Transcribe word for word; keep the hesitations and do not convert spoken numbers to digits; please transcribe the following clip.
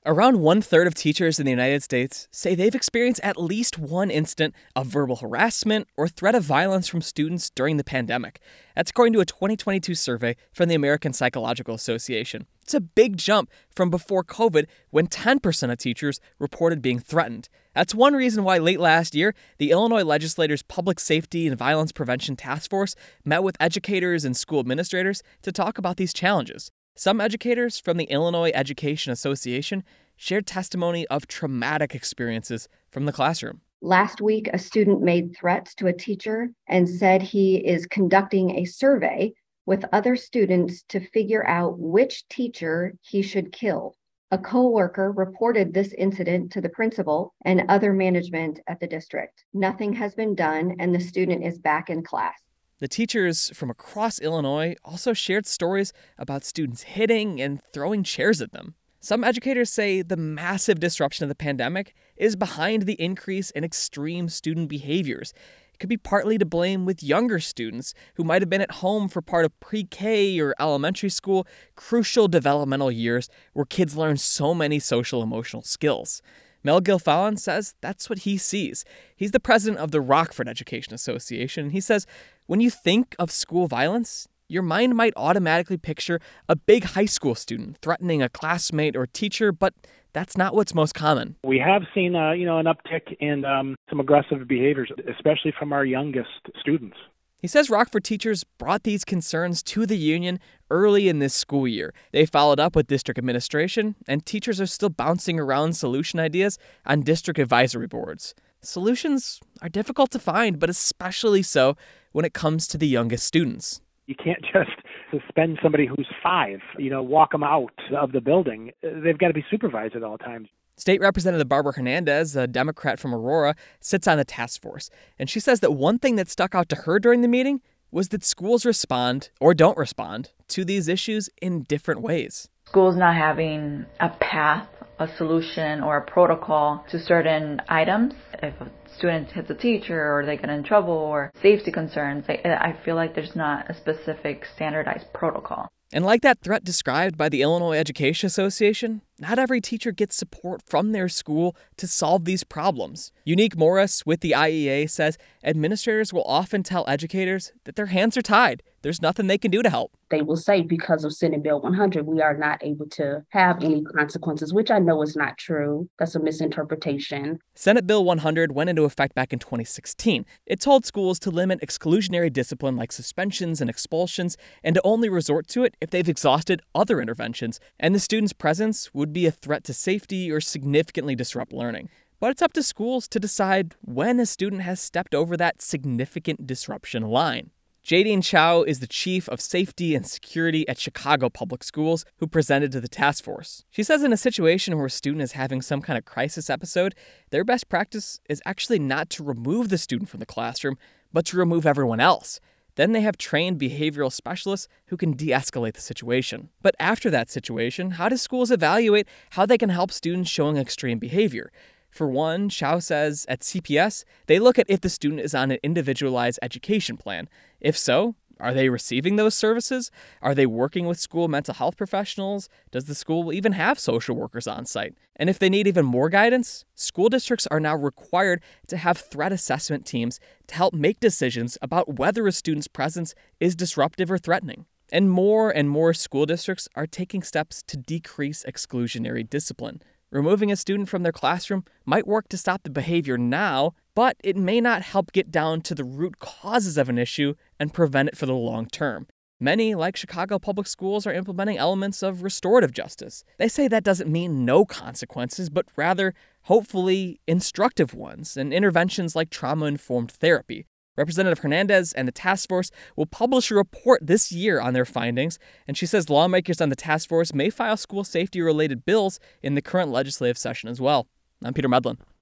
Around one-third of teachers in the United States say they've experienced at least one incident of verbal harassment or threat of violence from students during the pandemic. That's according to a twenty twenty-two survey from the American Psychological Association. It's a big jump from before COVID, when ten percent of teachers reported being threatened. That's one reason why late last year, the Illinois legislators' Public Safety and Violence Prevention Task Force met with educators and school administrators to talk about these challenges. Some educators from the Illinois Education Association shared testimony of traumatic experiences from the classroom. Last week, a student made threats to a teacher and said he is conducting a survey with other students to figure out which teacher he should kill. A coworker reported this incident to the principal and other management at the district. Nothing has been done, and the student is back in class. The teachers from across Illinois also shared stories about students hitting and throwing chairs at them. Some educators say the massive disruption of the pandemic is behind the increase in extreme student behaviors. It could be partly to blame with younger students who might have been at home for part of pre-K or elementary school, crucial developmental years where kids learn so many social emotional skills. Mel Gilfallen says that's what he sees. He's the president of the Rockford Education Association, and he says when you think of school violence, your mind might automatically picture a big high school student threatening a classmate or teacher, but that's not what's most common. We have seen, uh, you know, an uptick in um, some aggressive behaviors, especially from our youngest students. He says Rockford teachers brought these concerns to the union early in this school year. They followed up with district administration, and teachers are still bouncing around solution ideas on district advisory boards. Solutions are difficult to find, but especially so when it comes to the youngest students. You can't just suspend somebody who's five, you know, walk them out of the building. They've got to be supervised at all times. State Representative Barbara Hernandez, a Democrat from Aurora, sits on the task force, and she says that one thing that stuck out to her during the meeting was that schools respond, or don't respond, to these issues in different ways. Schools not having a path, a solution, or a protocol to certain items. If a student hits a teacher or they get in trouble or safety concerns, I, I feel like there's not a specific standardized protocol. And like that threat described by the Illinois Education Association, not every teacher gets support from their school to solve these problems. Unique Morris with the I E A says administrators will often tell educators that their hands are tied. There's nothing they can do to help. They will say because of Senate Bill one hundred, we are not able to have any consequences, which I know is not true. That's a misinterpretation. Senate Bill one hundred went into effect back in twenty sixteen. It told schools to limit exclusionary discipline like suspensions and expulsions and to only resort to it if they've exhausted other interventions and the student's presence would be a threat to safety or significantly disrupt learning. But it's up to schools to decide when a student has stepped over that significant disruption line. Jadine Chow is the chief of safety and security at Chicago Public Schools, who presented to the task force. She says in a situation where a student is having some kind of crisis episode, their best practice is actually not to remove the student from the classroom, but to remove everyone else. Then they have trained behavioral specialists who can de-escalate the situation. But after that situation, how do schools evaluate how they can help students showing extreme behavior? For one, Chow says at C P S, they look at if the student is on an individualized education plan. If so, are they receiving those services? Are they working with school mental health professionals? Does the school even have social workers on site? And if they need even more guidance, school districts are now required to have threat assessment teams to help make decisions about whether a student's presence is disruptive or threatening. And more and more school districts are taking steps to decrease exclusionary discipline. Removing a student from their classroom might work to stop the behavior now, but it may not help get down to the root causes of an issue and prevent it for the long term. Many, like Chicago Public Schools, are implementing elements of restorative justice. They say that doesn't mean no consequences, but rather, hopefully, instructive ones, and interventions like trauma-informed therapy. Representative Hernandez and the task force will publish a report this year on their findings, and she says lawmakers on the task force may file school safety-related bills in the current legislative session as well. I'm Peter Medlin.